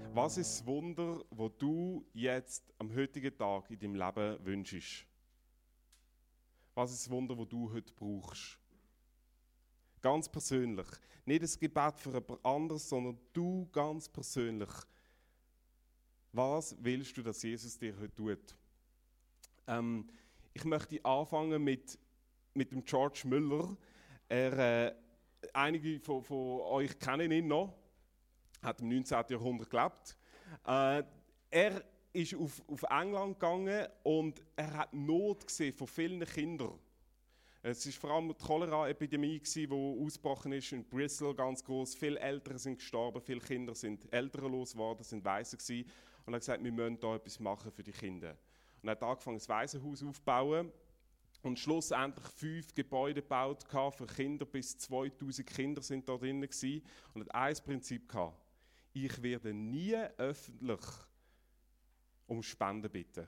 Was ist das Wunder, das du jetzt am heutigen Tag in deinem Leben wünschst? Was ist das Wunder, das du heute brauchst? Ganz persönlich. Nicht ein Gebet für jemand anderes, sondern du ganz persönlich. Was willst du, dass Jesus dir heute tut? Ich möchte anfangen mit dem George Müller. Einige von euch kennen ihn noch. Er hat im 19. Jahrhundert gelebt. Er ist auf England gegangen und er hat Not gesehen von vielen Kindern. Es war vor allem die Cholera-Epidemie, die ausgebrochen ist in Bristol, ganz groß. Viele Eltern sind gestorben, viele Kinder sind elternlos geworden, sind Waisen gewesen. Und er hat gesagt, wir müssen da etwas machen für die Kinder. Und er hat angefangen, ein Waisenhaus aufzubauen und schlussendlich 5 Gebäude gebaut für Kinder. Bis 2000 Kinder sind da drin gewesen. Und er hat ein Prinzip gehabt: Ich werde nie öffentlich um Spenden bitten,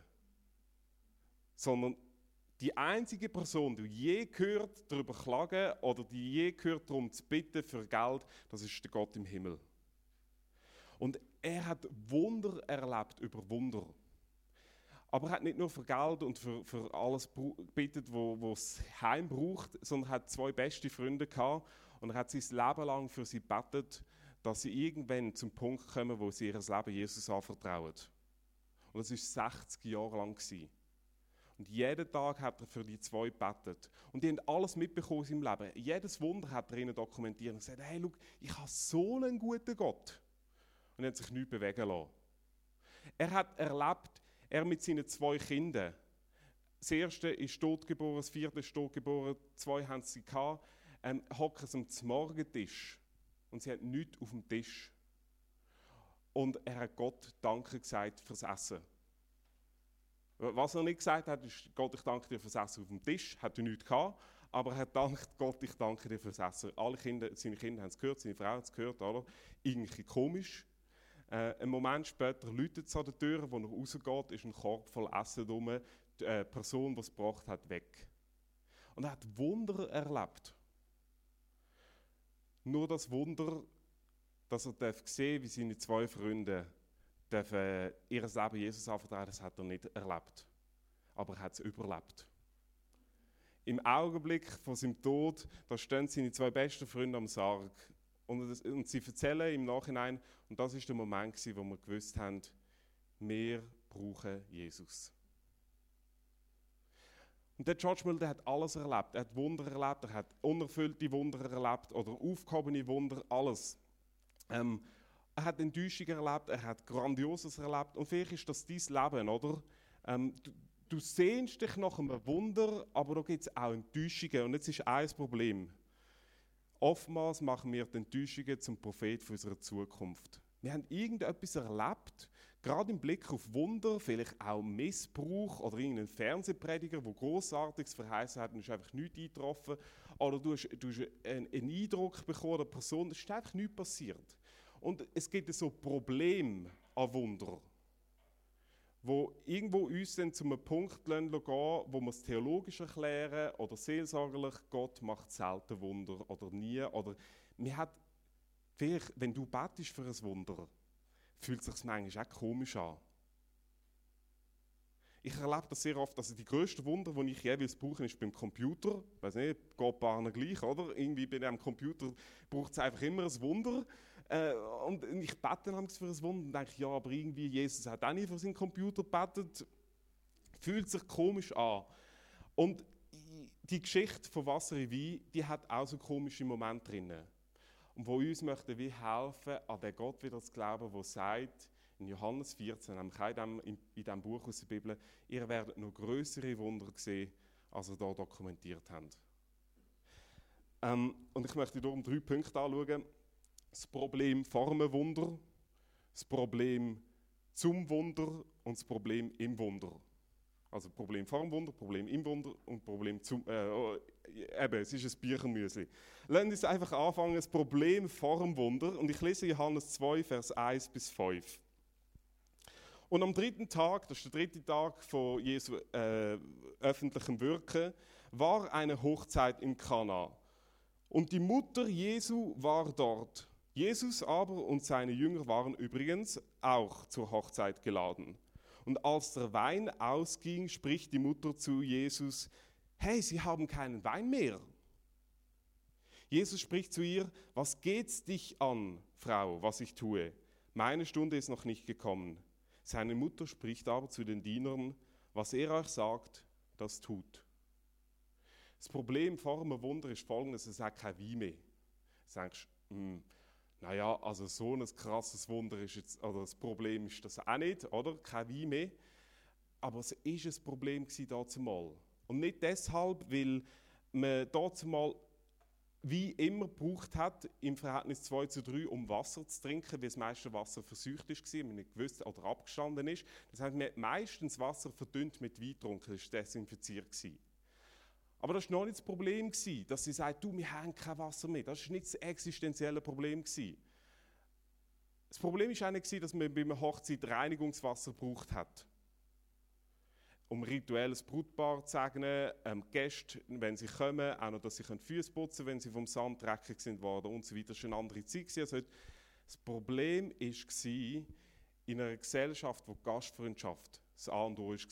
sondern die einzige Person, die je gehört, darüber klagen oder die je gehört, darum zu bitten für Geld, das ist der Gott im Himmel. Und er hat Wunder erlebt über Wunder. Aber er hat nicht nur für Geld und für alles gebetet, was das Heim braucht, sondern er hat 2 beste Freunde gehabt und er hat sein Leben lang für sie gebetet, dass sie irgendwann zum Punkt kommen, wo sie ihr Leben Jesus anvertrauen. Und das war 60 Jahre lang. Und jeden Tag hat er für die 2 gebetet. Und die haben alles mitbekommen in seinem Leben. Jedes Wunder hat er ihnen dokumentiert und gesagt: Hey, schau, ich habe so einen guten Gott. Und er hat sich nichts bewegen lassen. Er hat erlebt, er mit seinen 2 Kindern. Das erste ist tot geboren, das 4. ist tot geboren, 2 haben sie gehabt. Hocken sie am Morgentisch und sie hat nichts auf dem Tisch. Und er hat Gott Danke gesagt fürs Essen. Was er nicht gesagt hat, ist: Gott, ich danke dir fürs Essen auf dem Tisch. Hat er nichts gehabt, aber er hat gedacht: Gott, ich danke dir fürs Essen. Seine Kinder haben es gehört, seine Frau hat es gehört, oder? Irgendwie komisch. Einen Moment später läutet es an der Tür, wo er rausgeht, ist ein Korb voll Essen rum. Die Person, die es gebracht hat, weg. Und er hat Wunder erlebt. Nur das Wunder, dass er sehen darf, wie seine 2 Freunde ihr Leben Jesus anvertrauen, das hat er nicht erlebt. Aber er hat es überlebt. Im Augenblick von seinem Tod, da stehen seine 2 besten Freunde am Sarg. Und sie erzählen im Nachhinein, und das war der Moment, wo wir gewusst haben, wir brauchen Jesus. Und der George Müller hat alles erlebt. Er hat Wunder erlebt, er hat unerfüllte Wunder erlebt oder aufgehobene Wunder, alles. Er hat Enttäuschungen erlebt, er hat Grandioses erlebt. Und vielleicht ist das dein Leben, oder? Du sehnst dich nach einem Wunder, aber da gibt es auch Enttäuschungen. Und jetzt ist ein Problem. Oftmals machen wir die Enttäuschungen zum Prophet für unsere Zukunft. Wir haben irgendetwas erlebt, gerade im Blick auf Wunder, vielleicht auch Missbrauch oder irgendein Fernsehprediger, der Grossartiges verheißen hat und es ist einfach nichts eingetroffen. Oder du hast einen Eindruck bekommen einer Person, es ist einfach nichts passiert. Und es gibt so Probleme an Wunder, wo irgendwo uns dann zu einem Punkt gehen lassen, wo wir es theologisch erklären oder seelsorgerlich: Gott macht selten Wunder oder nie. Oder man hat, vielleicht, wenn du betest für ein Wunder, fühlt es sich manchmal auch komisch an. Ich erlebe das sehr oft, dass die grössten Wunder, die ich jeweils brauche, ist beim Computer. Ich weiss nicht, geht bei allen gleich, oder? Irgendwie bei einem Computer braucht es einfach immer ein Wunder. Und ich bete dann für ein Wunder und denke: Ja, aber irgendwie, Jesus hat auch nicht für seinen Computer gebetet. Fühlt sich komisch an. Und die Geschichte von Wasser in Wein, die hat auch so komische Momente drin. Und wo uns möchten wir helfen, an den Gott wieder zu glauben, der sagt, in Johannes 14, nämlich in diesem Buch aus der Bibel: Ihr werdet noch grössere Wunder sehen, als ihr hier dokumentiert habt. Und ich möchte darum 3 Punkte anschauen. Das Problem vor einem Wunder, das Problem zum Wunder und das Problem im Wunder. Also Problem vor dem Wunder, Problem im Wunder und Problem zum... es ist ein Birchenmüsli. Lassen wir uns einfach anfangen, das Problem vor dem Wunder. Und ich lese Johannes 2, Vers 1 bis 5. Und am 3. Tag, das ist der 3. Tag von Jesu öffentlichem Wirken, war eine Hochzeit in Kana. Und die Mutter Jesu war dort. Jesus aber und seine Jünger waren übrigens auch zur Hochzeit geladen. Und als der Wein ausging, spricht die Mutter zu Jesus: Hey, sie haben keinen Wein mehr. Jesus spricht zu ihr: Was geht's dich an, Frau, was ich tue? Meine Stunde ist noch nicht gekommen. Seine Mutter spricht aber zu den Dienern: Was er euch sagt, das tut. Das Problem vor einem Wunder ist folgendes: Es hat kein Wein mehr. Du denkst, naja, also so ein krasses Wunder ist jetzt, oder das Problem ist das auch nicht, oder? Kein Wein mehr. Aber es war ein Problem dazumal. Und nicht deshalb, weil man dazumal wie immer gebraucht hat, im Verhältnis 2:3, um Wasser zu trinken, weil das meiste Wasser verseucht war, man nicht gewusst oder abgestanden ist. Das heißt, man hat meistens Wasser verdünnt mit Wein getrunken, das war desinfiziert. Aber das war noch nicht das Problem, dass sie sagt, du, wir haben kein Wasser mehr. Das war nicht das existenzielle Problem. Das Problem war auch nicht, dass man bei einer Hochzeit Reinigungswasser gebraucht hat, um rituelles Brutpaar zu segnen, Gäste, wenn sie kommen, auch noch, dass sie Füße putzen können, wenn sie vom Sand dreckig sind worden und so weiter. Das war eine andere Zeit. Also das Problem war, in einer Gesellschaft, wo Gastfreundschaft das A und O war,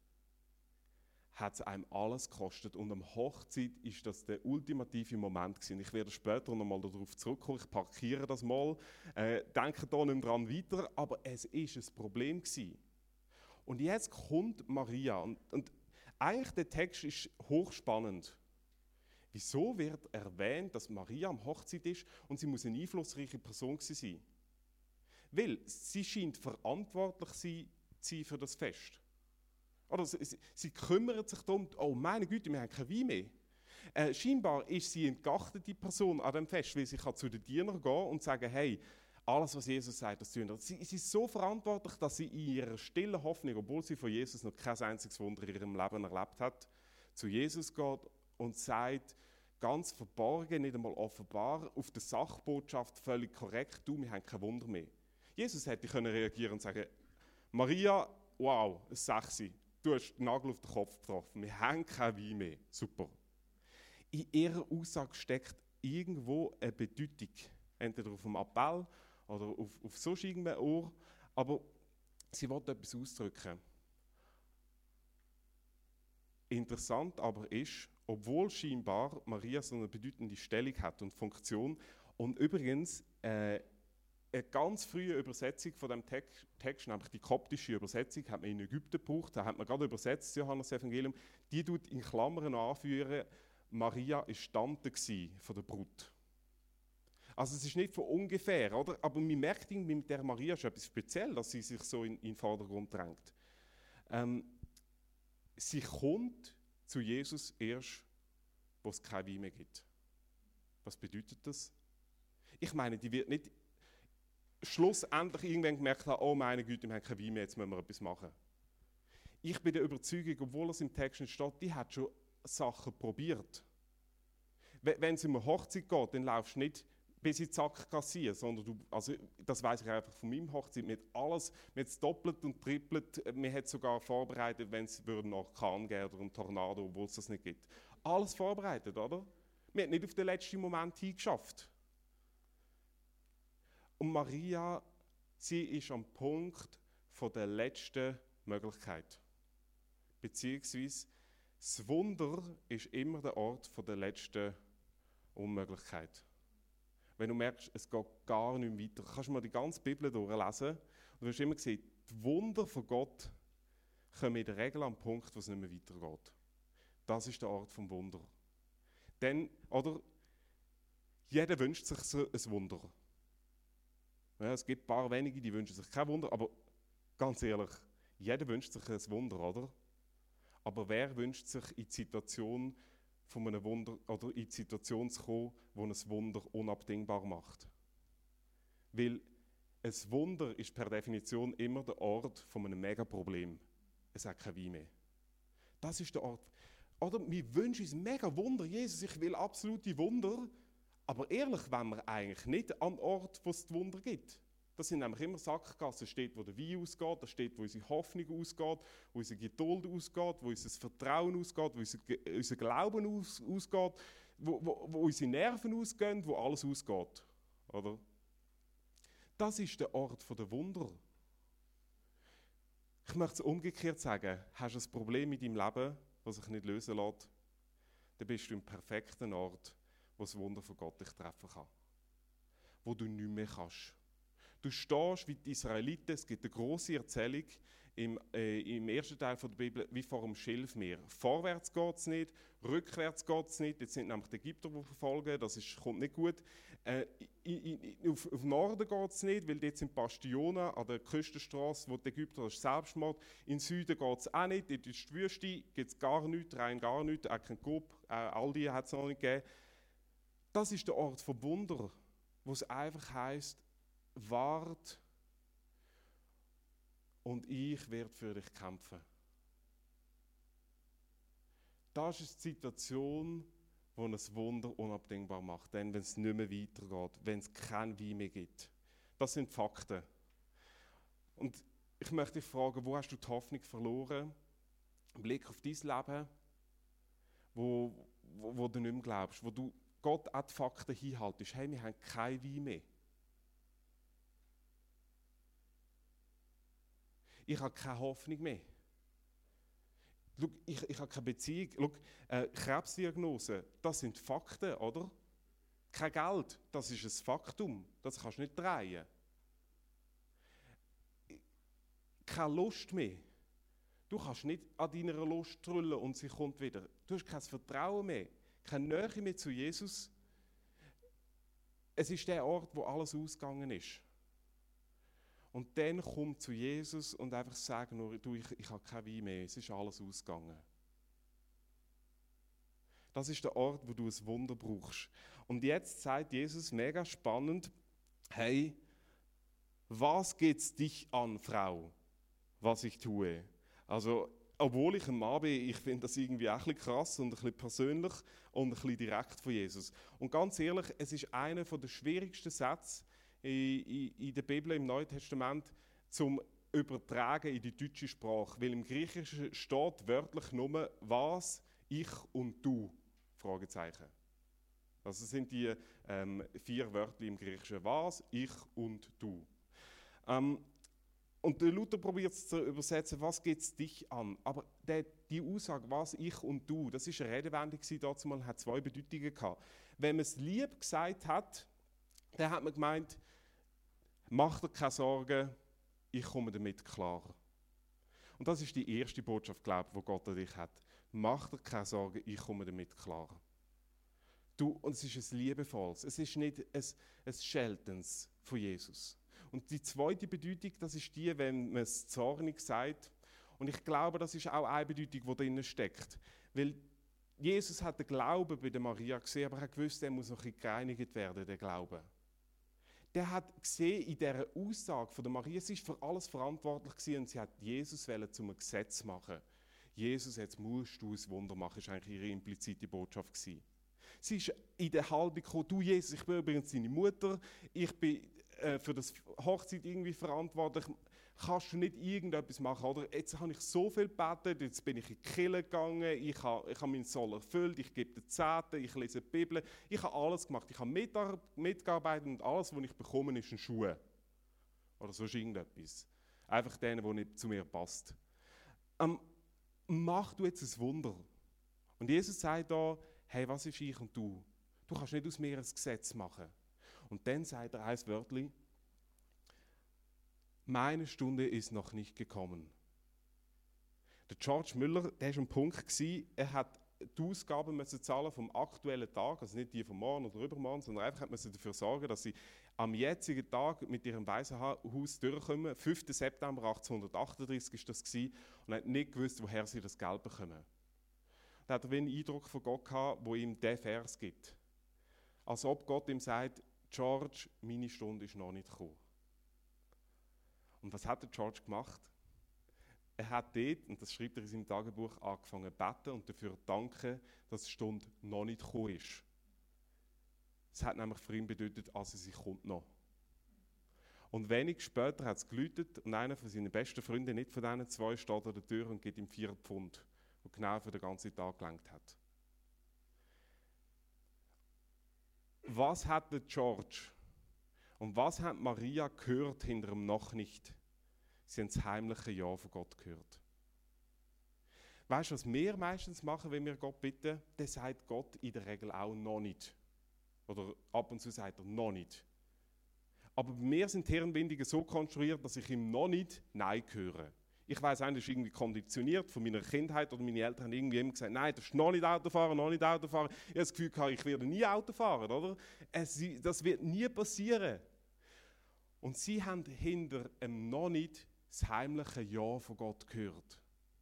hat es einem alles gekostet. Und am Hochzeit war das der ultimative Moment gewesen. Ich werde später noch mal darauf zurückkommen, ich parkiere das mal, denke da nicht mehr dran weiter, aber es war ein Problem gewesen. Und jetzt kommt Maria und eigentlich der Text ist hochspannend. Wieso wird erwähnt, dass Maria am Hochzeit ist und sie muss eine einflussreiche Person sein? Weil sie scheint verantwortlich zu sein für das Fest. Oder sie kümmert sich darum, oh meine Güte, wir haben kein Wein mehr. Scheinbar ist sie eine geachtete Person an dem Fest, weil sie kann zu den Dienern gehen und sagen, hey, alles, was Jesus sagt, das tun wir. Sie ist so verantwortlich, dass sie in ihrer stillen Hoffnung, obwohl sie von Jesus noch kein einziges Wunder in ihrem Leben erlebt hat, zu Jesus geht und sagt, ganz verborgen, nicht einmal offenbar, auf der Sachbotschaft völlig korrekt, du, wir haben kein Wunder mehr. Jesus hätte reagieren und sagen, Maria, wow, ein Sechsi, du hast den Nagel auf den Kopf getroffen, wir haben kein Wein mehr, super. In ihrer Aussage steckt irgendwo eine Bedeutung, entweder auf dem Appell oder auf so irgendeinem Ohr, aber sie will etwas ausdrücken. Interessant aber ist, obwohl scheinbar Maria so eine bedeutende Stellung hat und Funktion, und übrigens eine ganz frühe Übersetzung von dem Text, nämlich die koptische Übersetzung, hat man in Ägypten gebraucht, da hat man gerade übersetzt, das Johannes-Evangelium, die tut in Klammern anführen, Maria war Tante von der Brut. Also es ist nicht von ungefähr, oder? Aber man merkt mit der Maria ist etwas speziell, dass sie sich so in den Vordergrund drängt. Sie kommt zu Jesus erst, wo es kein Wein mehr gibt. Was bedeutet das? Ich meine, die wird nicht schlussendlich irgendwann gemerkt haben, oh meine Güte, wir haben kein Wein mehr, jetzt müssen wir etwas machen. Ich bin der Überzeugung, obwohl es im Text nicht steht, die hat schon Sachen probiert. Wenn es um eine Hochzeit geht, dann laufst du nicht bis in die Sackgasse, sondern das weiss ich einfach von meinem Hochzeit, wir haben es doppelt und trippelt, wir haben sogar vorbereitet, wenn es einen Orkan geben oder einen Tornado, obwohl es das nicht gibt. Alles vorbereitet, oder? Wir haben nicht auf den letzten Moment hingeschafft. Und Maria, sie ist am Punkt von der letzten Möglichkeit. Beziehungsweise das Wunder ist immer der Ort von der letzten Unmöglichkeit. Wenn du merkst, es geht gar nicht weiter, kannst du mal die ganze Bibel durchlesen und du wirst immer sehen, die Wunder von Gott kommen in der Regel am Punkt, wo es nicht mehr weitergeht. Das ist der Ort vom Wunder. Denn, oder, jeder wünscht sich so ein Wunder. Ja, es gibt ein paar wenige, die wünschen sich kein Wunder, aber ganz ehrlich, jeder wünscht sich ein Wunder, oder? Aber wer wünscht sich in die Situation von einem Wunder oder in die Situation zu kommen, wo ein Wunder unabdingbar macht? Weil ein Wunder ist per Definition immer der Ort von einem Megaproblem. Es hat kein Wein mehr. Das ist der Ort. Oder wir wünschen uns mega Wunder. Jesus, ich will absolute Wunder. Aber ehrlich, wenn wir eigentlich nicht an den Ort, wo es die Wunder gibt. Das sind nämlich immer Sackgassen. Da steht, wo der Wein ausgeht, da steht, wo unsere Hoffnung ausgeht, wo unsere Geduld ausgeht, wo unser Vertrauen ausgeht, wo unser Glauben ausgeht, wo unsere Nerven ausgehen, wo alles ausgeht. Oder? Das ist der Ort der Wunder. Ich möchte es umgekehrt sagen, hast du ein Problem in deinem Leben, das sich nicht lösen lässt, dann bist du im perfekten Ort, wo das Wunder von Gott dich treffen kann. Wo du nicht mehr kannst. Du stehst wie die Israeliten, es gibt eine grosse Erzählung im ersten Teil der Bibel, wie vor dem Schilfmeer. Vorwärts geht es nicht, rückwärts geht es nicht. Jetzt sind nämlich die Ägypter, die verfolgen, kommt nicht gut. Auf Norden geht es nicht, weil dort sind Bastionen an der Küstenstraße, wo die Ägypter, das ist Selbstmord. In Süden geht es auch nicht, dort ist die Wüste, gibt es gar nichts, rein gar nichts, auch kein Coop, all die hat es noch nicht gegeben. Das ist der Ort von Wunder, wo es einfach heisst, wart und ich werde für dich kämpfen. Das ist die Situation, die ein Wunder unabdingbar macht, denn wenn es nicht mehr weitergeht, wenn es kein Wein mehr gibt. Das sind Fakten. Und ich möchte dich fragen, wo hast du die Hoffnung verloren? Im Blick auf dein Leben, wo du nicht mehr glaubst, wo du Gott an die Fakten hinhaltest. Hey, wir haben kein Wein mehr. Ich habe keine Hoffnung mehr. Schau, ich habe keine Beziehung. Schau, Krebsdiagnose, das sind Fakten, oder? Kein Geld, das ist ein Faktum. Das kannst du nicht drehen. Keine Lust mehr. Du kannst nicht an deiner Lust trüllen und sie kommt wieder. Du hast kein Vertrauen mehr, keine Nähe mehr zu Jesus. Es ist der Ort, wo alles ausgegangen ist. Und dann komm zu Jesus und einfach sagen nur, du, ich habe kein Wein mehr, es ist alles ausgegangen. Das ist der Ort, wo du ein Wunder brauchst. Und jetzt sagt Jesus, mega spannend, hey, was geht's dich an, Frau, was ich tue? Also, obwohl ich ein Mann bin, ich finde das irgendwie auch ein bisschen krass und ein bisschen persönlich und ein bisschen direkt von Jesus. Und ganz ehrlich, es ist einer der schwierigsten Sätze in der Bibel, im Neuen Testament, zum Übertragen in die deutsche Sprache. Weil im Griechischen steht wörtlich nur «was», «ich» und «du». Fragezeichen. Also das sind die 4 Wörter im Griechischen. «Was», «ich» und «du». Und der Luther probiert es zu übersetzen, was geht es dich an? Aber die Aussage, was ich und du, das war eine Redewendung, dazu mal, hat 2 Bedeutungen gehabt. Wenn man es lieb gesagt hat, dann hat man gemeint, mach dir keine Sorgen, ich komme damit klar. Und das ist die erste Botschaft, glaube ich, die Gott an dich hat. Mach dir keine Sorgen, ich komme damit klar. Und es ist ein liebevolles, es ist nicht ein Scheltens von Jesus. Und die zweite Bedeutung, das ist die, wenn man es zornig sagt. Und ich glaube, das ist auch eine Bedeutung, die darin steckt. Weil Jesus hat den Glauben bei der Maria gesehen, aber er hat gewusst, der muss noch ein bisschen gereinigt werden, der Glaube. Der hat gesehen in dieser Aussage von der Maria, sie war für alles verantwortlich gewesen und sie hat Jesus zum Gesetz machen. Jesus, jetzt musst du ein Wunder machen, das war eigentlich ihre implizite Botschaft gewesen. Sie ist in der Haltung gekommen, du Jesus, ich bin übrigens deine Mutter, ich bin für das Hochzeit irgendwie verantwortlich, kannst du nicht irgendetwas machen, oder? Jetzt habe ich so viel gebetet, jetzt bin ich in die Kirche gegangen, ich habe meinen Soll erfüllt, ich gebe den Zehnten, ich lese die Bibel, ich habe alles gemacht, ich habe mitgearbeitet und alles, was ich bekomme, ist ein Schuh. Oder sonst irgendetwas. Einfach der nicht zu mir passt. Mach du jetzt ein Wunder. Und Jesus sagt da, hey, was ist ich und du? Du kannst nicht aus mir ein Gesetz machen. Und dann sagt er ein Wörtchen, meine Stunde ist noch nicht gekommen. Der George Müller, der war am Punkt, er hat die Ausgaben zahlen vom aktuellen Tag, also nicht die vom Morgen oder übermorgen, sondern einfach dafür sorgen, dass sie am jetzigen Tag mit ihrem Waisenhaus durchkommen. 5. September 1838 war das und er hat nicht gewusst, woher sie das Geld bekommen. Da hat er einen Eindruck von Gott gehabt, wo ihm diesen Vers gibt. Als ob Gott ihm sagt, George, meine Stunde ist noch nicht gekommen. Und was hat der George gemacht? Er hat dort, und das schreibt er in seinem Tagebuch, angefangen zu beten und dafür zu danken, dass die Stunde noch nicht gekommen ist. Es hat nämlich für ihn bedeutet, also sie kommt noch. Und wenig später hat es geläutet und einer von seinen besten Freunden, nicht von diesen 2, steht an der Tür und gibt ihm 4 Pfund, die genau für den ganzen Tag gelangt hat. Was hat der George Und was hat Maria gehört hinter dem «noch nicht»? Sie haben das heimliche Ja von Gott gehört. Weißt du, was wir meistens machen, wenn wir Gott bitten? Dann sagt Gott in der Regel auch «noch nicht». Oder ab und zu sagt er «noch nicht». Aber bei mir sind die Hirnbindungen so konstruiert, dass ich ihm «noch nicht» Nein höre. Ich weiss, das ist irgendwie konditioniert von meiner Kindheit, oder meine Eltern haben irgendwie immer gesagt, nein, das ist noch nicht Auto fahren, noch nicht Auto fahren. Ich habe das Gefühl gehabt, ich werde nie Auto fahren, oder? Das wird nie passieren. Und sie haben hinter einem «noch nicht» das heimliche Ja von Gott gehört.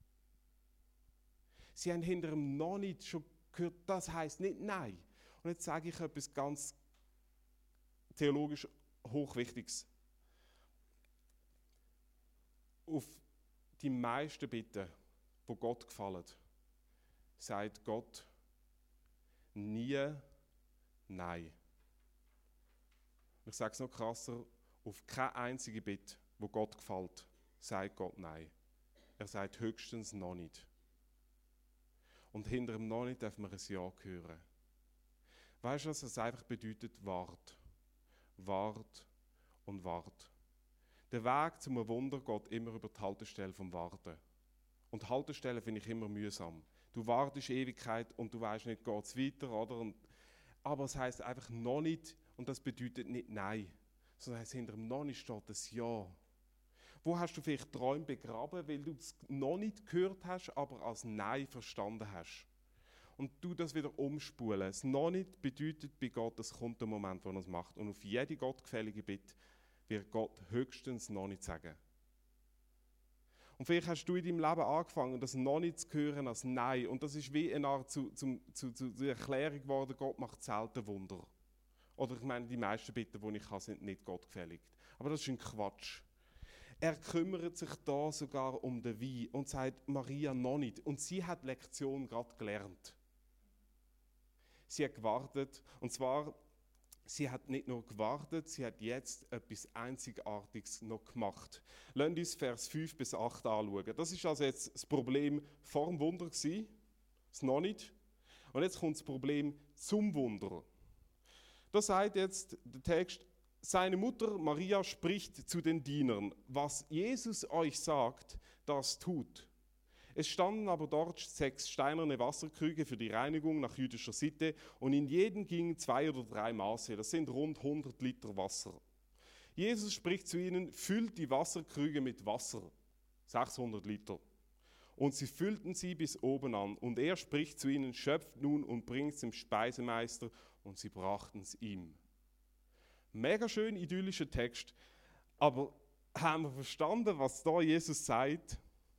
Sie haben hinter einem «noch nicht» schon gehört, das heisst nicht Nein. Und jetzt sage ich etwas ganz theologisch Hochwichtiges. Auf die meisten Bitten, die Gott gefallen, sagt Gott nie Nein. Ich sage es noch krasser, auf keine einzige Bitte, die Gott gefällt, sagt Gott Nein. Er sagt höchstens «noch nicht». Und hinter dem «noch nicht» darf man ein Ja hören. Weißt du, was das einfach bedeutet? Wart. Wart und wart. Der Weg zu einem Wunder geht immer über die Haltestelle vom Warten. Und die Haltestelle finde ich immer mühsam. Du wartest Ewigkeit und du weißt nicht, geht es weiter, oder? Aber es heisst einfach «noch nicht» und das bedeutet nicht «nein», sondern es heisst, hinter dem «noch nicht» steht das «ja». Wo hast du vielleicht Träume begraben, weil du es noch nicht gehört hast, aber als Nein verstanden hast? Und du das wieder umspulen. Das «noch nicht» bedeutet bei Gott, es kommt der Moment, wo er es macht. Und auf jede gottgefällige Bitte wird Gott höchstens «noch nicht» sagen. Und vielleicht hast du in deinem Leben angefangen, das «noch nicht» zu hören als «nein». Und das ist wie eine Art zur Erklärung geworden, Gott macht selten Wunder. Oder ich meine, die meisten Bitten, die ich habe, sind nicht gottgefällig. Aber das ist ein Quatsch. Er kümmert sich da sogar um den Wein und sagt Maria «noch nicht». Und sie hat die Lektion gerade gelernt. Sie hat gewartet, und zwar, sie hat nicht nur gewartet, sie hat jetzt etwas Einzigartiges noch gemacht. Lasst uns Vers 5 bis 8 anschauen. Das ist also jetzt das Problem vor dem Wunder gewesen, das «noch nicht». Und jetzt kommt das Problem zum Wunder. Da sagt jetzt der Text, seine Mutter Maria spricht zu den Dienern, was Jesus euch sagt, das tut. Es standen aber dort 6 steinerne Wasserkrüge für die Reinigung nach jüdischer Sitte und in jeden gingen 2 oder 3 Maße, das sind rund 100 Liter Wasser. Jesus spricht zu ihnen, füllt die Wasserkrüge mit Wasser, 600 Liter. Und sie füllten sie bis oben an und er spricht zu ihnen, schöpft nun und bringt es dem Speisemeister und sie brachten es ihm. Mega schön idyllischer Text, aber haben wir verstanden, was da Jesus sagt?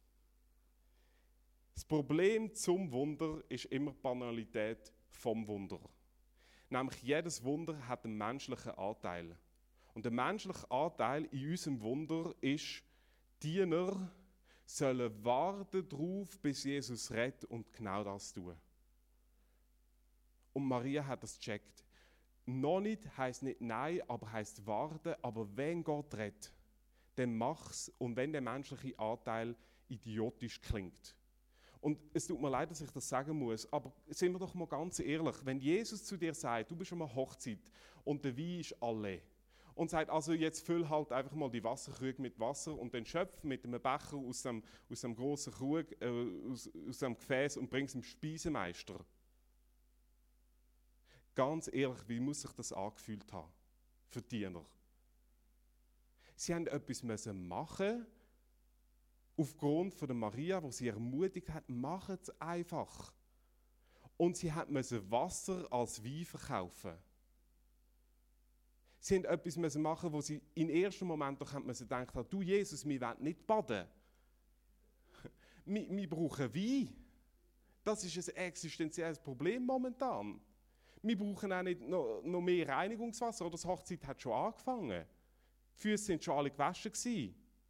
Das Problem zum Wunder ist immer die Banalität vom Wunder. Nämlich jedes Wunder hat einen menschlichen Anteil. Und der menschliche Anteil in unserem Wunder ist, Diener sollen warten darauf, bis Jesus redet und genau das tun. Und Maria hat das gecheckt. Noch nicht heisst nicht Nein, aber heisst warten. Aber wenn Gott redet, dann mach's. Und wenn der menschliche Anteil idiotisch klingt. Und es tut mir leid, dass ich das sagen muss, aber sind wir doch mal ganz ehrlich, wenn Jesus zu dir sagt, du bist an einer Hochzeit und der Wein ist alle und sagt, also jetzt füll halt einfach mal die Wasserkrüge mit Wasser und dann schöpf mit einem Becher aus dem grossen Krug, aus dem Gefäß und bring es dem Speisemeister. Ganz ehrlich, wie muss sich das angefühlt haben für die Diener? Sie haben etwas machen aufgrund von der Maria, wo sie ermutigt hat, macht es einfach. Und sie mussten Wasser als Wein verkaufen. Sie haben etwas machen, wo sie im ersten Moment doch gedacht haben, du Jesus, wir wollen nicht baden. Wir brauchen Wein. Das ist ein existenzielles Problem momentan. Wir brauchen auch nicht noch mehr Reinigungswasser, oder das Hochzeit hat schon angefangen. Die Füße waren schon alle gewaschen.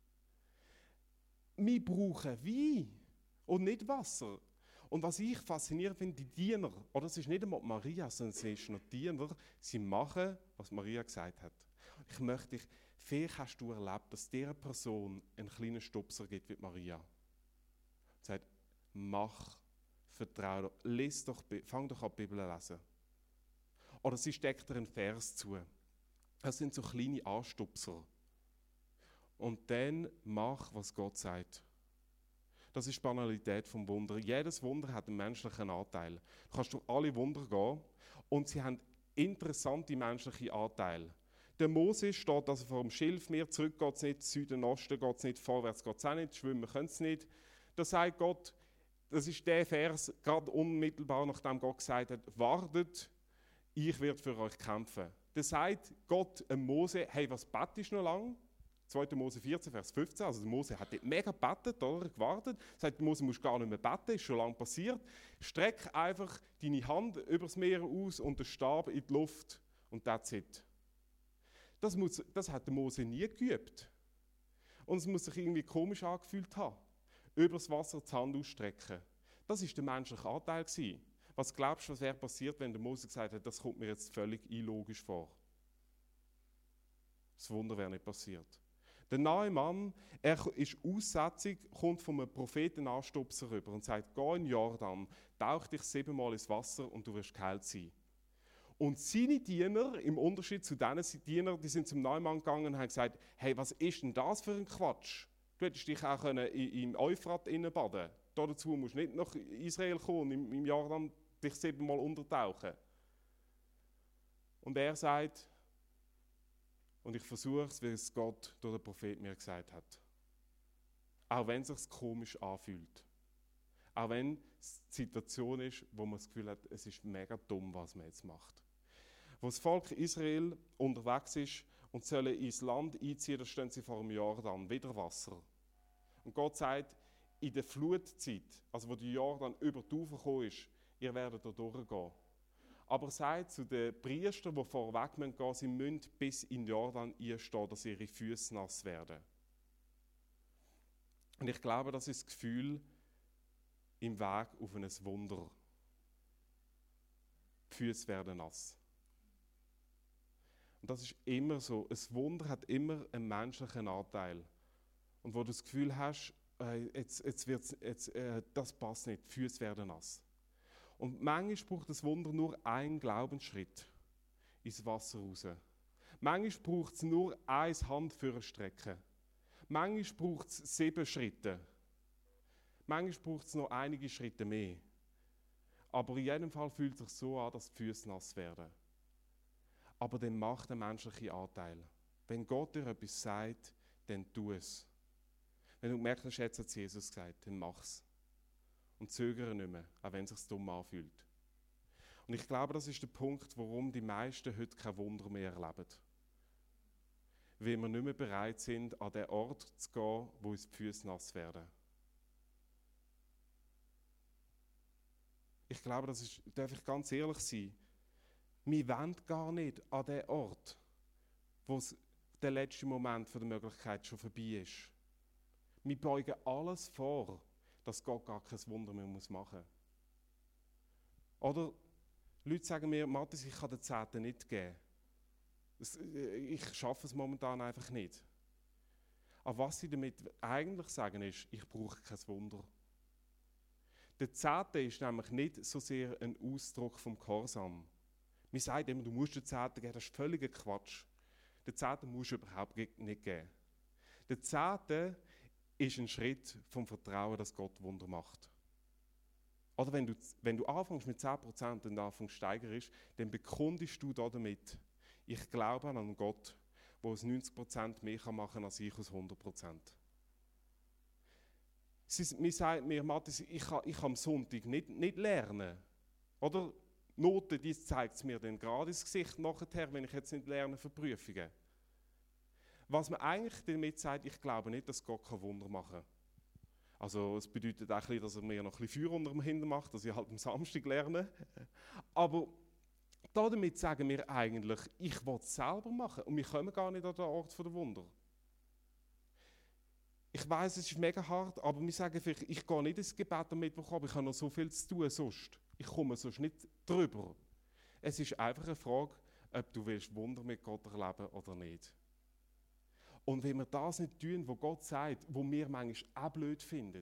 Wir brauchen Wein und nicht Wasser. Und was ich faszinierend finde, die Diener, oder es ist nicht einmal Maria, sondern es ist noch die Diener, sie machen, was Maria gesagt hat. Ich möchte dich, vielleicht hast du erlebt, dass dieser Person einen kleinen Stupser gibt wie Maria. Sie sagt, mach, vertraue, fang doch an die Bibel zu lesen. Oder sie steckt dir einen Vers zu. Das sind so kleine Anstupser. Und dann mach, was Gott sagt. Das ist die Banalität vom Wunder. Jedes Wunder hat einen menschlichen Anteil. Du kannst durch alle Wunder gehen und sie haben interessante menschliche Anteile. Der Mose steht also vor dem Schilfmeer, zurück geht es nicht, Süden, Osten geht es nicht, vorwärts geht es auch nicht, schwimmen können es nicht. Da sagt Gott, das ist der Vers, gerade unmittelbar nachdem Gott gesagt hat, wartet, ich werde für euch kämpfen. Da sagt Gott Mose, hey, was bettest du noch lang? 2. Mose 14, Vers 15, also der Mose hat dort mega gebetet, oder, gewartet, sagt, Mose musst gar nicht mehr beten, ist schon lange passiert. Streck einfach deine Hand übers Meer aus und den Stab in die Luft und that's it. Das hat der Mose nie geübt. Und es muss sich irgendwie komisch angefühlt haben, übers Wasser die Hand ausstrecken. Das war der menschliche Anteil. Was glaubst du, was wäre passiert, wenn der Mose gesagt hat, das kommt mir jetzt völlig illogisch vor? Das Wunder wäre nicht passiert. Der nahe Mann, er ist aussätzig, kommt von einem Prophetenanstupser rüber und sagt, geh in Jordan, tauch dich 7-mal ins Wasser und du wirst geheilt sein. Und seine Diener, im Unterschied zu diesen Dienern, die sind zum Neumann gegangen und haben gesagt, hey, was ist denn das für ein Quatsch? Du hättest dich auch im Euphrat baden. Dazu musst du nicht nach Israel kommen, im Jordan dich 7-mal untertauchen. Und er sagt, und ich versuche es, wie es Gott durch den Prophet mir gesagt hat. Auch wenn es sich komisch anfühlt. Auch wenn es die Situation ist, wo man das Gefühl hat, es ist mega dumm, was man jetzt macht. Wo das Volk Israel unterwegs ist und soll ins Land einziehen, da stehen sie vor dem Jordan, wieder Wasser. Und Gott sagt, in der Flutzeit, also wo der Jordan über die Ufer gekommen ist, ihr werdet da durchgehen. Aber er sagt zu den Priestern, die vorweg gehen müssen, sie müssen bis in den Jordan einstehen, dass ihre Füße nass werden. Und ich glaube, das ist das Gefühl im Weg auf ein Wunder. Die Füße werden nass. Und das ist immer so. Ein Wunder hat immer einen menschlichen Anteil. Und wo du das Gefühl hast, das passt nicht, die Füße werden nass. Und manchmal braucht das Wunder nur einen Glaubensschritt ins Wasser raus. Manchmal braucht es nur eine Hand für eine Strecke. Manchmal braucht es 7 Schritte. Manchmal braucht es noch einige Schritte mehr. Aber in jedem Fall fühlt es sich so an, dass die Füße nass werden. Aber dann macht der menschliche Anteil. Wenn Gott dir etwas sagt, dann tu es. Wenn du merkst, jetzt hat Jesus gesagt, dann mach es. Und zögere nicht mehr, auch wenn es sich dumm anfühlt. Und ich glaube, das ist der Punkt, warum die meisten heute kein Wunder mehr erleben. Weil wir nicht mehr bereit sind, an den Ort zu gehen, wo uns die Füße nass werden. Ich glaube, darf ich ganz ehrlich sein, wir wollen gar nicht an den Ort, wo der letzte Moment der Möglichkeit schon vorbei ist. Wir beugen alles vor, dass Gott gar kein Wunder mehr machen muss. Oder Leute sagen mir, Matthias, ich kann den 10. nicht geben. Ich schaffe es momentan einfach nicht. Aber was sie damit eigentlich sagen ist, ich brauche kein Wunder. Der 10. ist nämlich nicht so sehr ein Ausdruck vom Gehorsam. Wir sagen immer, du musst den 10. geben, das ist völliger Quatsch. Den 10. musst du überhaupt nicht geben. Der 10. ist ein Schritt vom Vertrauen, dass Gott Wunder macht. Oder wenn du anfängst mit 10% und anfängst steigerst, dann bekundest du damit, ich glaube an einen Gott, der aus 90% mehr machen kann als ich aus 100%. Mir sagt mir, Matthias, ich kann am Sonntag nicht lernen. Oder Noten, die zeigt es mir dann gerade ins Gesicht nachher, wenn ich jetzt nicht lerne für Prüfungen. Was man eigentlich damit sagt, ich glaube nicht, dass Gott Wunder machen kann. Also es bedeutet auch, dass er mir noch ein bisschen Feuer unter dem Hintern macht, dass ich halt am Samstag lerne. Aber damit sagen wir eigentlich, ich will es selber machen und wir kommen gar nicht an den Ort der Wunder. Ich weiss, es ist mega hart, aber wir sagen vielleicht, ich gehe nicht ins Gebet am Mittwoch, aber ich habe noch so viel zu tun sonst. Ich komme sonst nicht drüber. Es ist einfach eine Frage, ob du willst Wunder mit Gott erleben oder nicht. Und wenn wir das nicht tun, was Gott sagt, wo wir manchmal auch blöd finden,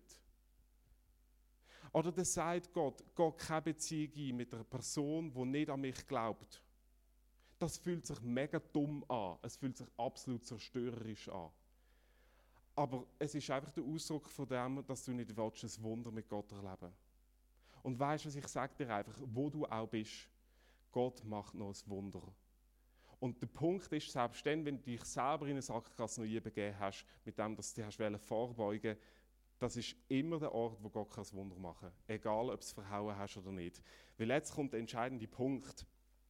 oder dann sagt Gott, geh keine Beziehung ein mit einer Person, die nicht an mich glaubt. Das fühlt sich mega dumm an. Es fühlt sich absolut zerstörerisch an. Aber es ist einfach der Ausdruck von dem, dass du nicht willst, ein Wunder mit Gott erleben. Und weißt du, was ich sage dir einfach, wo du auch bist, Gott macht noch ein Wunder. Und der Punkt ist, selbst dann, wenn du dich selber in eine Sackgasse noch begeben hast, mit dem, dass du dich vorbeugen wolltest, das ist immer der Ort, wo Gott ein Wunder machen kann. Egal, ob du es verhauen hast oder nicht. Weil jetzt kommt der entscheidende Punkt.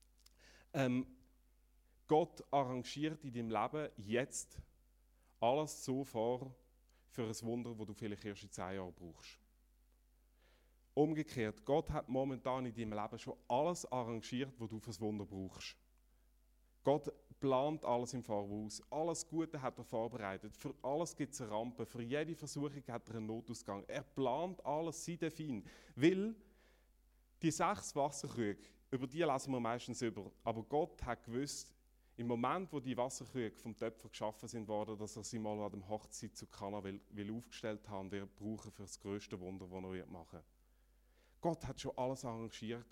Gott arrangiert in deinem Leben jetzt alles so vor für ein Wunder, das du vielleicht erst in 10 Jahren brauchst. Umgekehrt, Gott hat momentan in deinem Leben schon alles arrangiert, was du für ein Wunder brauchst. Gott plant alles im Voraus. Alles Gute hat er vorbereitet. Für alles gibt es eine Rampe. Für jede Versuchung hat er einen Notausgang. Er plant alles, sie fein. Weil die 6 Wasserkrüge, über die lesen wir meistens über. Aber Gott hat gewusst, im Moment, wo die Wasserkrüge vom Töpfer geschaffen sind worden, dass er sie mal an der Hochzeit zu Kana will aufgestellt haben, wird brauchen für das grösste Wunder, das er machen wird. Gott hat schon alles arrangiert.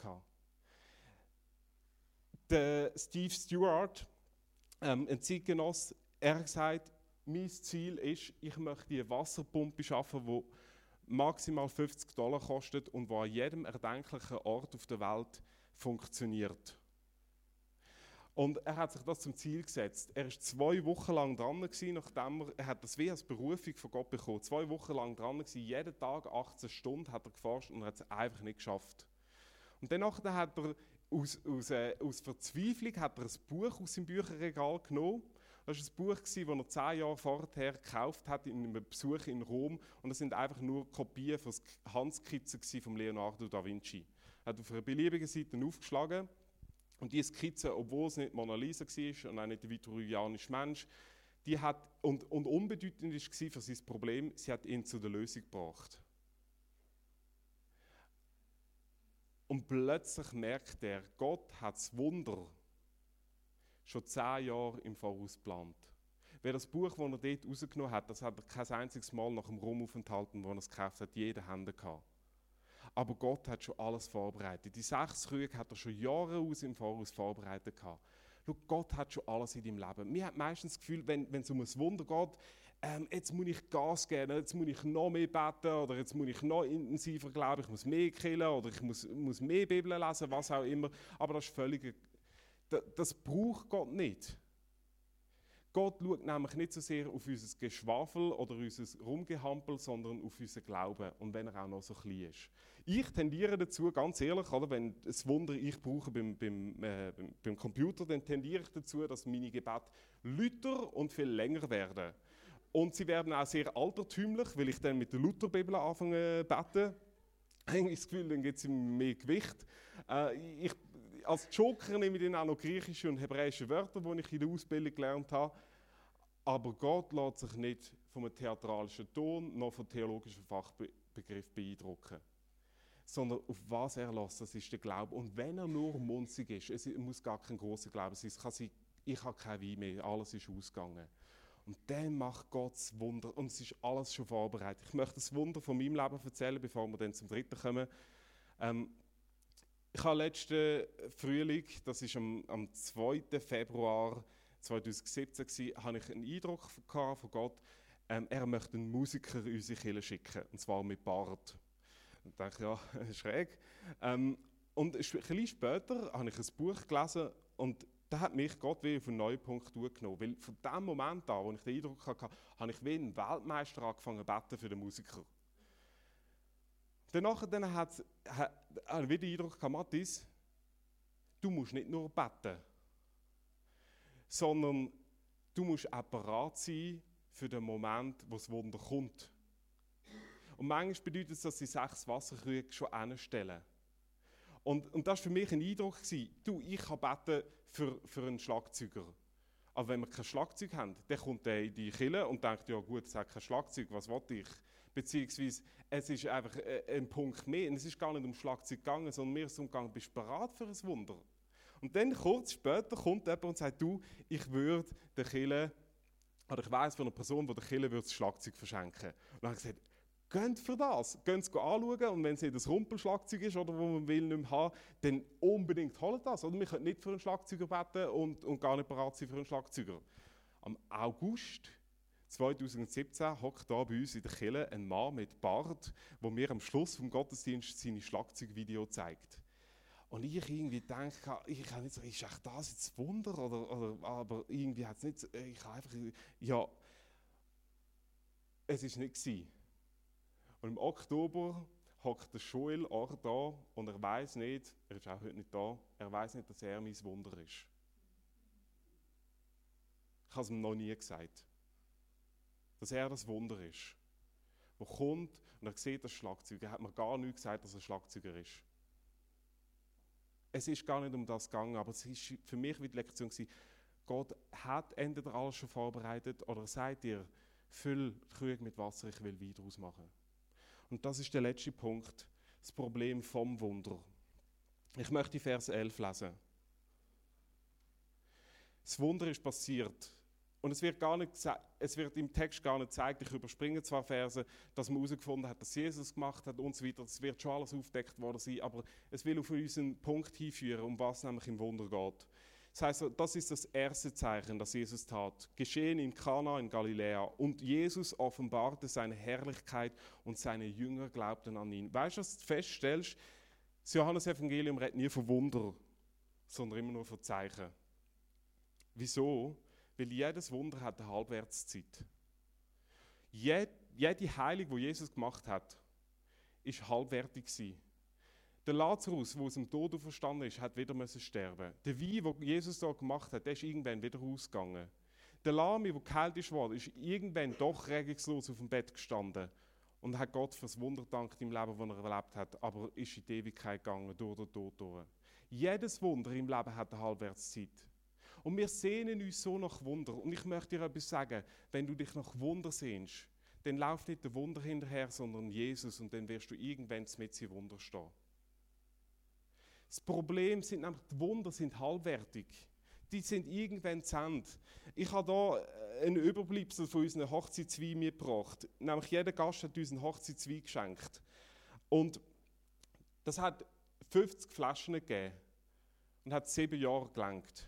Der Steve Stewart, ein Zeitgenosse, er hat gesagt, mein Ziel ist, ich möchte eine Wasserpumpe schaffen, die maximal $50 kostet und die an jedem erdenklichen Ort auf der Welt funktioniert. Und er hat sich das zum Ziel gesetzt. Er war 2 Wochen lang dran, nachdem er hat das wie als Berufung von Gott bekommen. 2 Wochen lang dran, jeden Tag 18 Stunden hat er geforscht und er hat es einfach nicht geschafft. Und danach hat er aus Verzweiflung hat er ein Buch aus seinem Bücherregal genommen. Das war ein Buch, das er 10 Jahre vorher gekauft hat in einem Besuch in Rom. Und das sind einfach nur Kopien von Handskizzen von Leonardo da Vinci. Er hat auf einer beliebigen Seite aufgeschlagen. Und diese Skizze, obwohl es nicht Mona Lisa war und auch nicht der vitruvianische Mensch, die hat, und unbedeutend war für sein Problem, sie hat ihn zu der Lösung gebracht. Und plötzlich merkt er, Gott hat das Wunder schon 10 Jahre im Voraus geplant. Wer das Buch, das er dort rausgenommen hat, das hat er kein einziges Mal nach dem Romaufenthalt, wo er es gekauft hat, jede Hände gehabt. Aber Gott hat schon alles vorbereitet. Die 6 Krüge hat er schon Jahre im Voraus vorbereitet gehabt. Schau, Gott hat schon alles in deinem Leben. Wir haben meistens das Gefühl, wenn es um ein Wunder geht, jetzt muss ich Gas geben, jetzt muss ich noch mehr beten oder jetzt muss ich noch intensiver glauben, ich muss mehr killen oder ich muss mehr Bibel lesen, was auch immer. Aber das ist völlig... Das braucht Gott nicht. Gott schaut nämlich nicht so sehr auf unser Geschwafel oder unser Rumgehampel, sondern auf unseren Glauben und wenn er auch noch so klein ist. Ich tendiere dazu, ganz ehrlich, oder, wenn ein Wunder ich brauche beim Computer, dann tendiere ich dazu, dass meine Gebete lauter und viel länger werden. Und sie werden auch sehr altertümlich, weil ich dann mit der Lutherbibel anfange zu beten. Ich habe das Gefühl, dann gibt es mehr Gewicht. Als Joker nehme ich dann auch noch griechische und hebräische Wörter, die ich in der Ausbildung gelernt habe. Aber Gott lässt sich nicht von einem theatralischen Ton noch von theologischen Fachbegriffen beeindrucken. Sondern auf was er lässt, das ist der Glaube. Und wenn er nur munzig ist, es muss gar kein grosser Glaube sein, ich habe kein Wein mehr, alles ist ausgegangen. Und dann macht Gott das Wunder und es ist alles schon vorbereitet. Ich möchte das Wunder von meinem Leben erzählen, bevor wir dann zum 3. kommen. Ich habe letzten Frühling, das war am 2. Februar 2017, habe ich einen Eindruck von Gott, er möchte einen Musiker in unsere Kirche schicken, und zwar mit Bart. Ich dachte, ja, schräg. Und ein bisschen später habe ich ein Buch gelesen und da hat mich Gott wie auf einen neuen Punkt genommen. Weil von dem Moment an, wo ich den Eindruck hatte, habe ich wie ein Weltmeister angefangen zu beten für den Musiker. Danach habe ich wieder den Eindruck gehabt, Mathis, du musst nicht nur beten, sondern du musst auch bereit sein für den Moment, wo das Wunder kommt. Und manchmal bedeutet es, dass sie 6 Wasserkrüge schon hinstellen. Und das war für mich ein Eindruck, ich kann beten für einen Schlagzeuger. Aber wenn wir kein Schlagzeug haben, dann kommt er in die Kirche und denkt, ja gut, es hat kein Schlagzeug, was will ich? Beziehungsweise, es ist einfach ein Punkt mehr. Und es ist gar nicht um Schlagzeug gegangen, sondern mir ist es umgegangen, bist du bereit für ein Wunder? Und dann, kurz später, kommt jemand und sagt, du, ich würde der Kirche, oder ich weiss von einer Person, die der Kirche das Schlagzeug verschenken würde. Und dann habe ich gesagt, Geht für das. Geht es anschauen und wenn es nicht das Rumpelschlagzeug ist oder wo man will nicht mehr haben, dann unbedingt holt das. Oder wir können nicht für einen Schlagzeuger beten und gar nicht bereit sein für einen Schlagzeuger. Am August 2017 hockt da bei uns in der Kirche ein Mann mit Bart, der mir am Schluss vom Gottesdienst seine Schlagzeugvideo zeigt. Und ich irgendwie denke, ich kann nicht so, ist echt das jetzt Wunder? Aber irgendwie hat es nicht, ich habe einfach, ja, es war nicht gewesen. Und im Oktober hockt der Joel auch da und er weiß nicht, er ist auch heute nicht da, er weiß nicht, dass er mein Wunder ist. Ich habe es ihm noch nie gesagt. Dass er das Wunder ist. Der kommt und er sieht das Schlagzeug. Er hat mir gar nicht gesagt, dass er Schlagzeuger ist. Es ist gar nicht um das gegangen, aber es war für mich wie die Lektion gewesen, Gott hat entweder alles schon vorbereitet oder er sagt dir, füll die Krug mit Wasser, ich will Wein daraus machen. Und das ist der letzte Punkt, das Problem vom Wunder. Ich möchte Vers 11 lesen. Das Wunder ist passiert. Und es wird im Text gar nicht gezeigt, ich überspringe zwar Verse, dass man herausgefunden hat, dass Jesus gemacht hat und so weiter. Das wird schon alles aufgedeckt worden sein, aber es will auf uns einen Punkt hinführen, um was nämlich im Wunder geht. Das heisst, das ist das erste Zeichen, das Jesus tat. Geschehen in Kana in Galiläa. Und Jesus offenbarte seine Herrlichkeit und seine Jünger glaubten an ihn. Weißt du, was du feststellst? Das Johannesevangelium redet nie von Wunder, sondern immer nur von Zeichen. Wieso? Weil jedes Wunder hat eine Halbwertszeit. Jede Heilung, die Jesus gemacht hat, war halbwertig gewesen. Der Lazarus, der aus dem Tod auferstanden ist, hat wieder sterben. Der Wein, den Jesus da gemacht hat, der ist irgendwann wieder rausgegangen. Der Lahme, der geheilt ist worden, ist irgendwann doch regungslos auf dem Bett gestanden und hat Gott für das Wunder gedankt im Leben, das er erlebt hat, aber ist in die Ewigkeit gegangen, durch den Tod durch. Jedes Wunder im Leben hat eine Halbwertszeit. Und wir sehnen uns so nach Wunder. Und ich möchte dir etwas sagen, wenn du dich nach Wunder sehnst, dann lauf nicht der Wunder hinterher, sondern Jesus und dann wirst du irgendwann mit in Wunder stehen. Das Problem sind nämlich, die Wunder sind halbwertig. Die sind irgendwann zu Ende. Ich habe hier einen Überbleibsel von unseren Hochzeitswein mitgebracht. Nämlich jeder Gast hat uns einen Hochzeitswein geschenkt. Und das hat 50 Flaschen gegeben und hat 7 Jahre gelangt.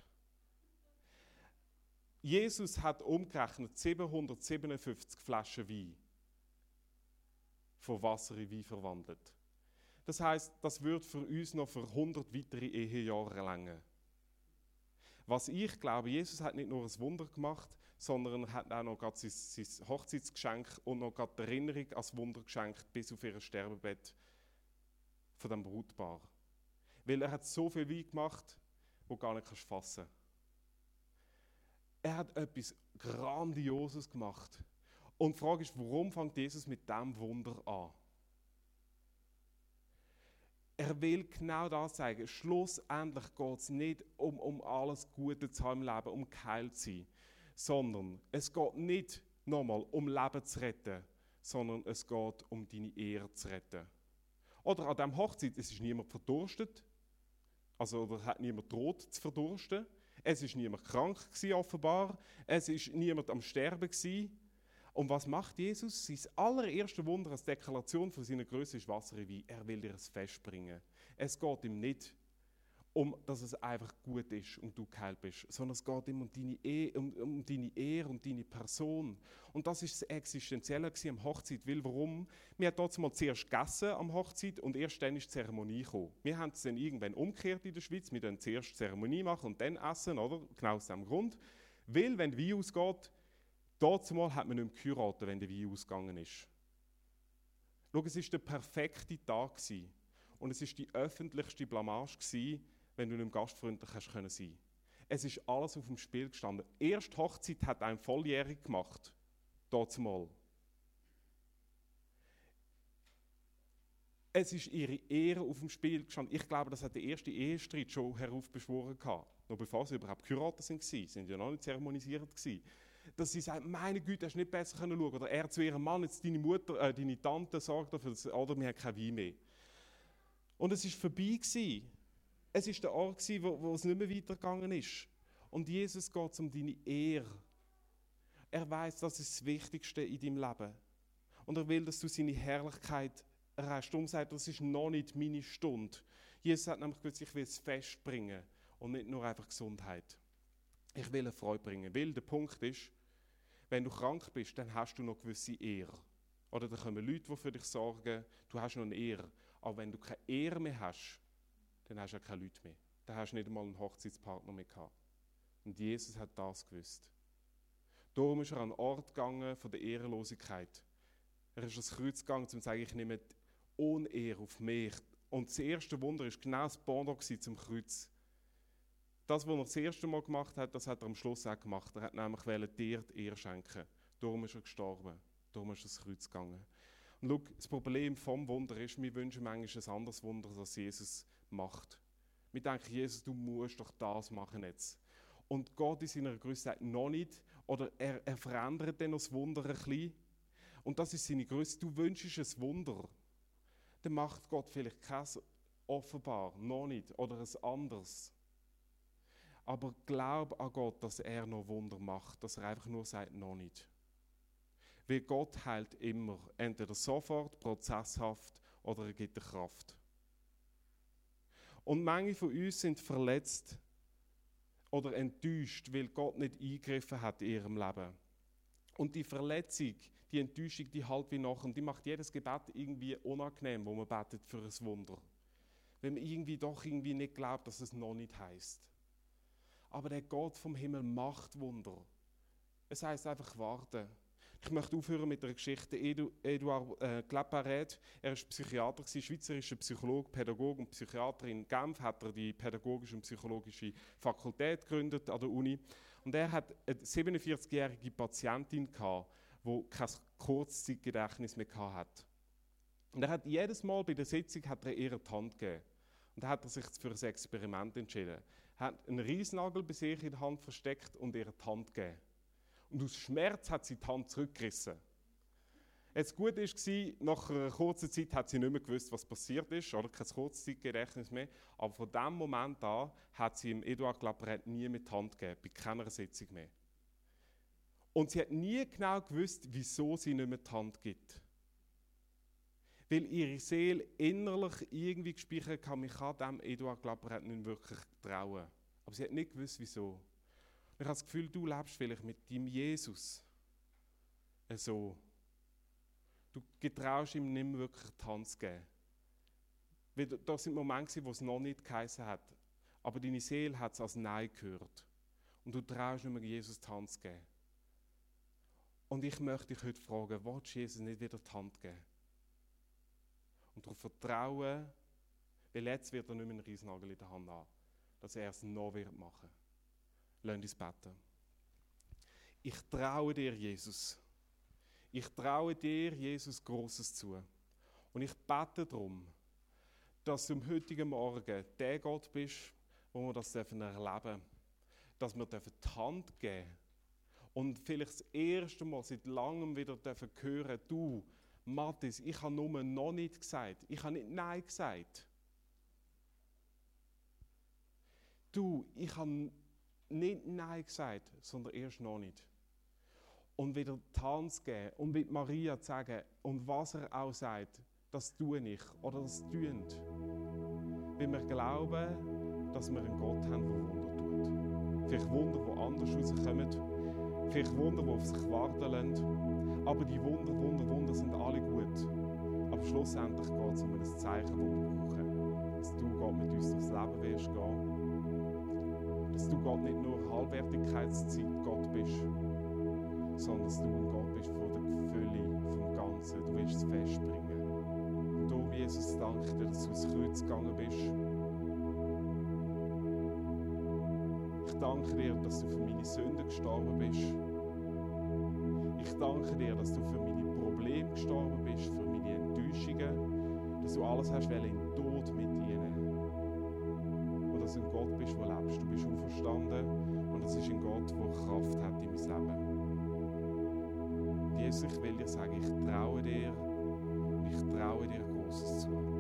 Jesus hat umgerechnet 757 Flaschen Wein von Wasser in Wein verwandelt. Das heisst, das würde für uns noch für 100 weitere Ehejahre reichen. Was ich glaube, Jesus hat nicht nur ein Wunder gemacht, sondern er hat auch noch sein Hochzeitsgeschenk und noch die Erinnerung als Wunder geschenkt bis auf ihr Sterbebett von dem Brautpaar. Weil er hat so viel Wein gemacht, wo du gar nicht fassen kannst. Er hat etwas Grandioses gemacht. Und die Frage ist, warum fängt Jesus mit diesem Wunder an? Er will genau das zeigen. Schlussendlich geht es nicht um alles Gute zu haben im Leben, um geheilt zu sein, sondern es geht nicht nochmal um Leben zu retten, sondern es geht um deine Ehre zu retten. Oder an dieser Hochzeit, es ist niemand verdurstet, oder hat niemand droht zu verdursten. Es war niemand krank gewesen, offenbar. Es war niemand am Sterben gewesen. Und was macht Jesus? Sein allererstes Wunder als Deklaration von seiner Größe ist Wasser in Wein. Er will dir ein Fest bringen. Es geht ihm nicht dass es einfach gut ist und du geheilt bist, sondern es geht ihm um deine Ehre und deine Person. Und das ist das Existenzielle am Hochzeit. Weil warum? Wir haben dort mal zuerst gegessen am Hochzeit und erst dann ist die Zeremonie gekommen. Wir haben es dann irgendwann umgekehrt in der Schweiz. Wir dann zuerst Zeremonie machen und dann essen, oder? Genau aus diesem Grund. Weil, wenn der Wein ausgeht, dort mal hat man nicht mehr geheiratet, wenn der Wein ausgegangen ist. Schau, es war der perfekte Tag gewesen. Und es war die öffentlichste Blamage gewesen, wenn du nicht gastfreundlich sein konntest. Es ist alles auf dem Spiel gestanden. Erst die Hochzeit hat einen volljährig gemacht. Dort mal. Es ist ihre Ehre auf dem Spiel gestanden. Ich glaube, das hat der erste Ehestreit schon heraufbeschworen gehabt. Noch bevor sie überhaupt geheiratet waren. Sie waren ja noch nicht zeremonisiert gewesen. Dass sie sagen, meine Güte, hast du nicht besser schauen können. Oder er zu ihrem Mann, jetzt deine Tante sorgt dafür, oder wir haben kein Wein mehr. Und es war vorbei gewesen. Es war der Ort, wo es nicht mehr weitergegangen ist. Und Jesus geht um deine Ehre. Er weiss, das ist das Wichtigste in deinem Leben. Und er will, dass du seine Herrlichkeit erreichst. Darum sagt er, das ist noch nicht meine Stunde. Jesus hat nämlich gesagt, ich will es Fest bringen und nicht nur einfach Gesundheit. Ich will eine Freude bringen. Weil der Punkt ist, wenn du krank bist, dann hast du noch gewisse Ehre. Oder dann kommen Leute, die für dich sorgen, du hast noch eine Ehre. Aber wenn du keine Ehre mehr hast, dann hast du ja keine Leute mehr. Dann hast du nicht einmal einen Hochzeitspartner mehr gehabt. Und Jesus hat das gewusst. Darum ist er an den Ort gegangen von der Ehrenlosigkeit. Er ist ans Kreuz gegangen, um zu sagen, ich nehme Unehre auf mich. Und das erste Wunder war genau das Pendant zum Kreuz. Das, was er das erste Mal gemacht hat, das hat er am Schluss auch gemacht. Er hat nämlich dir die Ehre schenken. Darum ist er gestorben. Darum ist er ans Kreuz gegangen. Und schau, das Problem vom Wunder ist, wir wünschen manchmal ein anderes Wunder, als Jesus macht. Wir denken, Jesus, du musst doch das machen jetzt. Und Gott in seiner Größe sagt noch nicht, oder er verändert dann das Wunder ein bisschen. Und das ist seine Größe. Du wünschst ein Wunder. Dann macht Gott vielleicht keins offenbar, noch nicht, oder ein anderes. Aber glaub an Gott, dass er noch Wunder macht, dass er einfach nur sagt, noch nicht. Weil Gott heilt immer, entweder sofort, prozesshaft oder er gibt dir Kraft. Und manche von uns sind verletzt oder enttäuscht, weil Gott nicht eingegriffen hat in ihrem Leben. Und die Verletzung, die Enttäuschung, die halt wie nach und die macht jedes Gebet irgendwie unangenehm, wo man betet für ein Wunder. Wenn man irgendwie nicht glaubt, dass es noch nicht heisst. Aber der Gott vom Himmel macht Wunder. Es heisst einfach warten. Ich möchte aufhören mit der Geschichte. Eduard Claparède, er war Psychiater, schweizerischer Psychologe, Pädagoge und Psychiater. In Genf hat er die pädagogische und psychologische Fakultät gegründet an der Uni. Und er hat eine 47-jährige Patientin gehabt, die kein Kurzzeitgedächtnis mehr hatte. Und er hat jedes Mal bei der Sitzung hat er ihr die Hand gegeben. Und dann hat er sich für ein Experiment entschieden. Er hat einen Riesennagel bei sich in der Hand versteckt und ihr die Hand gegeben. Und aus Schmerz hat sie die Hand zurückgerissen. Jetzt gut war, nach einer kurzen Zeit hat sie nicht mehr gewusst, was passiert ist, oder kein Kurzzeitgedächtnis mehr. Aber von dem Moment an hat sie ihm Eduard Claparède nie mit die Hand gegeben, bei keiner Sitzung mehr. Und sie hat nie genau gewusst, wieso sie nicht mehr die Hand gibt. Weil ihre Seele innerlich irgendwie gespeichert hat, ich kann dem Eduard Claparède nicht wirklich trauen. Aber sie hat nicht gewusst, wieso. Ich habe das Gefühl, du lebst vielleicht mit deinem Jesus so. Du getraust ihm nicht mehr wirklich die Hand zu geben. Weil da sind Momente, wo es noch nicht geheißen hat. Aber deine Seele hat es als Nein gehört. Und du traust nicht mehr Jesus die Hand zu geben. Und ich möchte dich heute fragen, willst du Jesus nicht wieder die Hand geben? Und darauf vertrauen, weil jetzt wird er nicht mehr einen Riesennagel in der Hand haben, dass er es noch wird machen. Lass uns beten. Ich traue dir, Jesus. Ich traue dir, Jesus, Grosses zu. Und ich bete darum, dass du am heutigen Morgen der Gott bist, wo wir das erleben dürfen. Dass wir die Hand geben dürfen. Und vielleicht das erste Mal seit langem wieder hören, du, Mathis, ich habe nur noch nicht gesagt. Ich habe nicht Nein gesagt. Du, ich habe nicht Nein gesagt, sondern erst noch nicht. Und wieder die Hand zu geben und mit Maria zu sagen, und was er auch sagt, das tue ich oder das tun. Weil wir glauben, dass wir einen Gott haben, der Wunder tut. Vielleicht Wunder, die anders rauskommen. Vielleicht Wunder, die auf sich warten lassen. Aber die Wunder sind alle gut. Aber schlussendlich geht es um ein Zeichen, das wir brauchen. Dass du Gott mit uns durchs Leben wirst gehen. Dass du Gott nicht nur Halbwertigkeitszeit Gott bist, sondern dass du ein Gott bist von der Fülle, vom Ganzen. Du willst es festbringen. Und darum, Jesus, danke dir, dass du ins Kreuz gegangen bist. Ich danke dir, dass du für meine Sünden gestorben bist. Ich danke dir, dass du für meine Probleme gestorben bist, für meine Enttäuschungen, dass du alles hast in den Tod mitdienen. Und dass du ein Gott bist, der lebst. Du bist auferstanden und das ist ein Gott, der Kraft hat in mein Leben. Jesus, ich will dir sagen, ich traue dir und ich traue dir Großes zu.